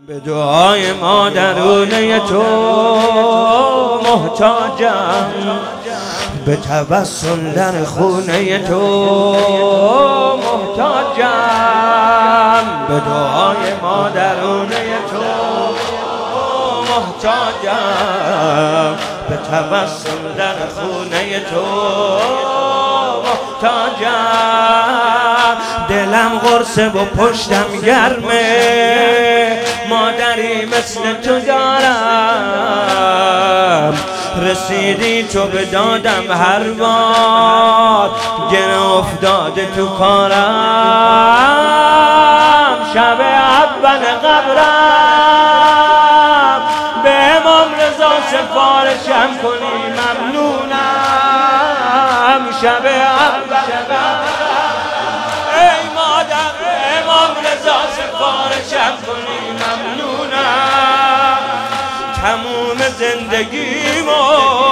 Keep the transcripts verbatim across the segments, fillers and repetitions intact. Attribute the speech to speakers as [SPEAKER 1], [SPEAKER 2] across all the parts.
[SPEAKER 1] به دعای مادرونه تو محتاجم، به تبسم در خونه تو محتاجم، به دعای مادرونه تو محتاجم، به تبسم در خونه تو محتاجم. دلم قرصه و پشتم گرمه، مادری مثل تو دارم، رسیدی تو به دادم هر بار گره افتاده تو کارم. شب اول قبرم به امام رضا سفارشم کنی ممنونم. شب اول ای مادر به امام رضا سفارشم کنی ممنونم. تموم زندگیمو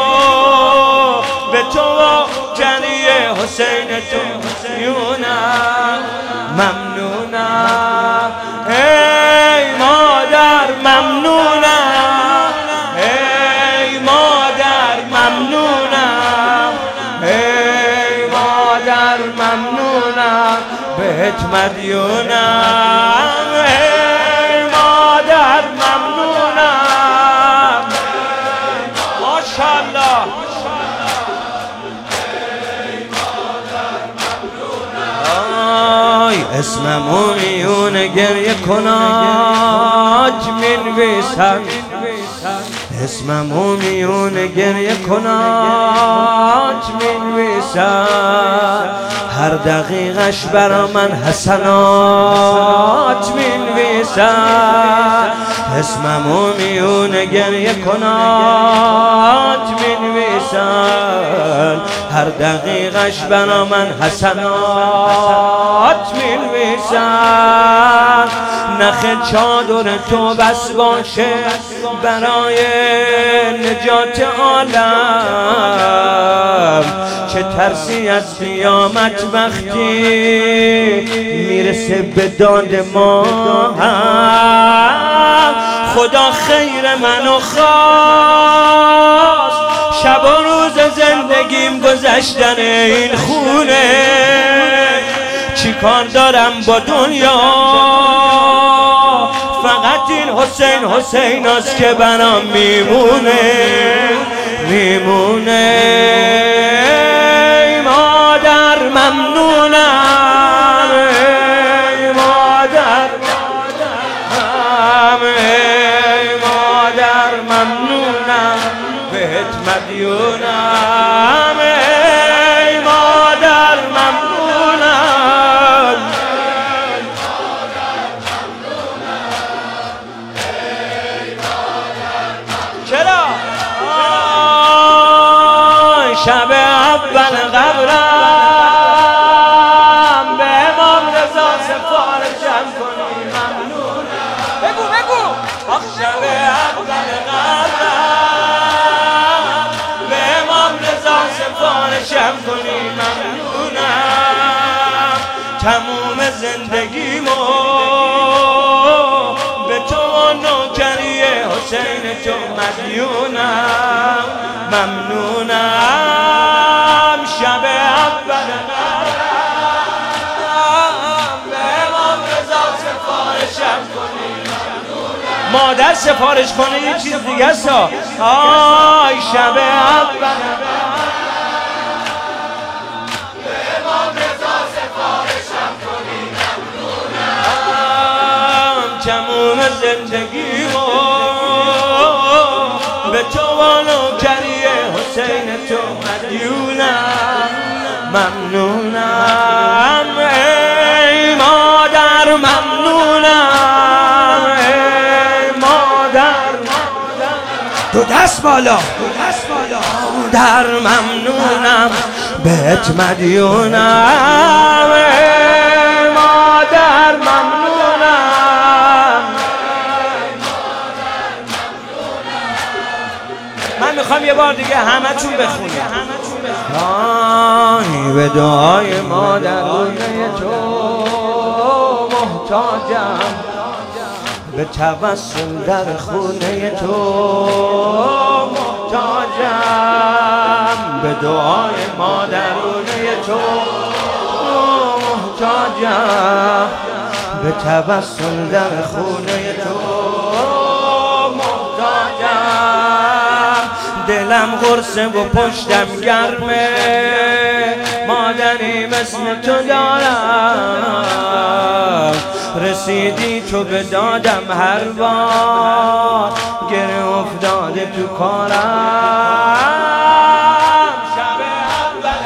[SPEAKER 1] به تو و جری حسین تو میونم ممنونم. ای مادر ممنونم، ای مادر ممنونم، ای مادر ممنونم، بهت مدیونم. ای مادر ممنونم، ماشاءالله. آی اسممو میونه گریه کناج مینویسم، اسممو میونه گریه کناج مینویسم، هر دقیقش برا من حسنات مینویسم. اسممو میونه گریه کناج مینویسم، هر دقیقش برا من حسنات مینویسم. نخ چادر تو بس باشه برای نجات عالم، چه ترسی از قیامت وقتی میرسه به داد ما هم. خدا خیر منو خواست، شب و روز زندگیم گذشتن این خونه، چی کار دارم با دنیا؟ فقط این حسین حسین است که برام میمونه میمونه. ای مادر ممنونم، ای مادر ممنونم، ای مادر ممنونم، بهت مدیونم. ای مادر ممنونم، چرا؟ شب اول قبرم به امام رضا سفارشم کنی ممنونم. بگو بگو. شب اول قبرم به امام رضا سفارشم کنی ممنونم. تموم زندگیمو به تو و نوکری حسین تو مدیونم ممنونم. شب اول قبرم به امام رضا سفارشم کنی ممنونم. مادر سفارش کنه یه چیز دیگه است. آی شب اول به امام رضا سفارشم کنی ممنونم. تموم زندگیمو به تو و نوکری حسین تو مدیونم ممنونم. ای مادر ممنونم، ای مادر دو دست بالا، دو دست بالا. مادر ممنونم، بهت مدیونم. ای مادر ممنونم. من میخوام یه بار دیگه همه تون بخونید. آی به دعای مادرونه تو محتاجم، به توسل در خونه تو محتاجم، به دعای مادرونه تو محتاجم، به توسل در خونه تو محتاجم. دلم قرصه و پشتم گرمه، مادری مثل تو دارم، رسیدی تو به دادم هر بار گره افتاده تو کارم. شب اول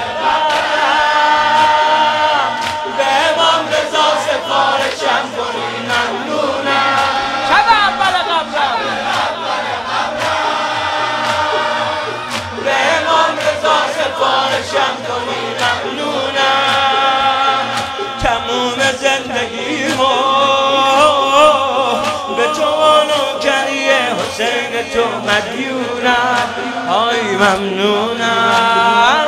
[SPEAKER 1] قدرم به امام رضا سفارشم کنی ممنونم. شب اول قبرم به امام رضا سفارشم کنی ممنونم. تموم زندگیمو به تو نوکری حسین تو مدیونم. آی ممنونم.